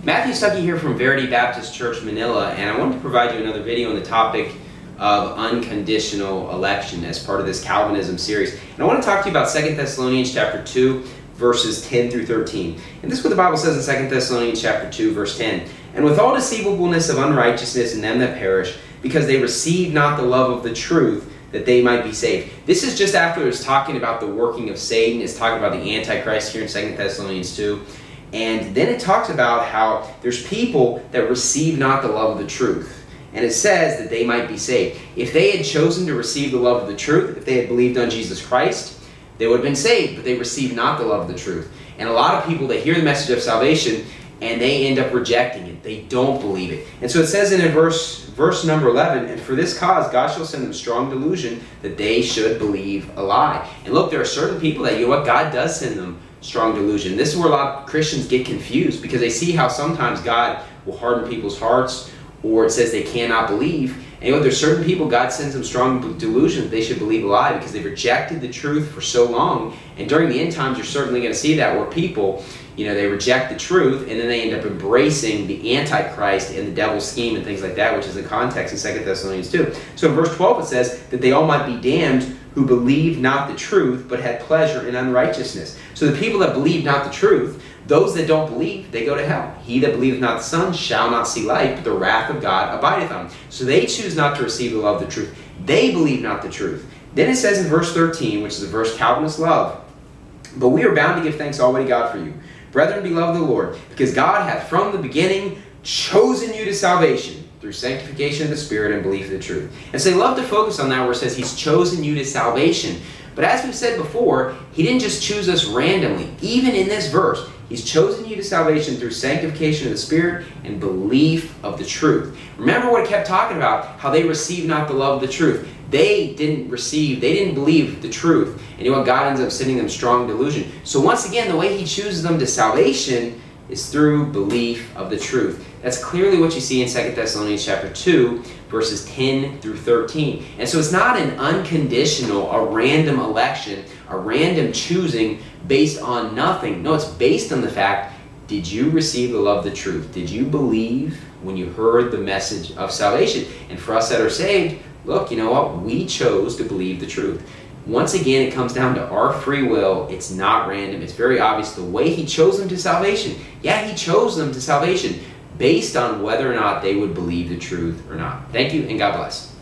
Matthew Stuckey here from Verity Baptist Church, Manila, and I wanted to provide you another video on the topic of unconditional election as part of this Calvinism series. And I want to talk to you about 2 Thessalonians chapter 2, verses 10 through 13. And this is what the Bible says in 2 Thessalonians chapter 2, verse 10. And with all deceivableness of unrighteousness in them that perish, because they receive not the love of the truth, that they might be saved. This is just after it's talking about the working of Satan. It's talking about the Antichrist here in 2 Thessalonians 2. And then it talks about how there's people that receive not the love of the truth. And it says that they might be saved. If they had chosen to receive the love of the truth, if they had believed on Jesus Christ, they would have been saved, but they received not the love of the truth. And a lot of people, they hear the message of salvation and they end up rejecting it. They don't believe it. And so it says in verse number 11, and for this cause God shall send them strong delusion that they should believe a lie. And look, there are certain people that, you know what, God does send them strong delusion. This is where a lot of Christians get confused because they see how sometimes God will harden people's hearts, or it says they cannot believe. And you know, there's certain people God sends them strong delusion that they should believe a lie because they've rejected the truth for so long. And during the end times, you're certainly going to see that where people, you know, they reject the truth and then they end up embracing the Antichrist and the devil's scheme and things like that, which is the context in 2 Thessalonians 2. So in verse 12 it says that they all might be damned who believed not the truth, but had pleasure in unrighteousness. So the people that believe not the truth, those that don't believe, they go to hell. He that believeth not the Son shall not see life, but the wrath of God abideth on him. So they choose not to receive the love of the truth. They believe not the truth. Then it says in verse 13, which is a verse Calvinists love, but we are bound to give thanks always to God for you, brethren, beloved of the Lord, because God hath from the beginning chosen you to salvation through sanctification of the Spirit and belief of the truth. And so they love to focus on that where it says He's chosen you to salvation. But as we've said before, He didn't just choose us randomly. Even in this verse, He's chosen you to salvation through sanctification of the Spirit and belief of the truth. Remember what it kept talking about, how they received not the love of the truth. They didn't believe the truth. And you know what? God ends up sending them strong delusion. So once again, the way He chooses them to salvation is through belief of the truth. That's clearly what you see in 2 Thessalonians chapter 2, verses 10 through 13. And so it's not an unconditional, a random election, a random choosing based on nothing. No, it's based on the fact, did you receive the love of the truth? Did you believe when you heard the message of salvation? And for us that are saved, look, you know what? We chose to believe the truth. Once again, it comes down to our free will. It's not random. It's very obvious the way He chose them to salvation. Yeah, He chose them to salvation based on whether or not they would believe the truth or not. Thank you, and God bless.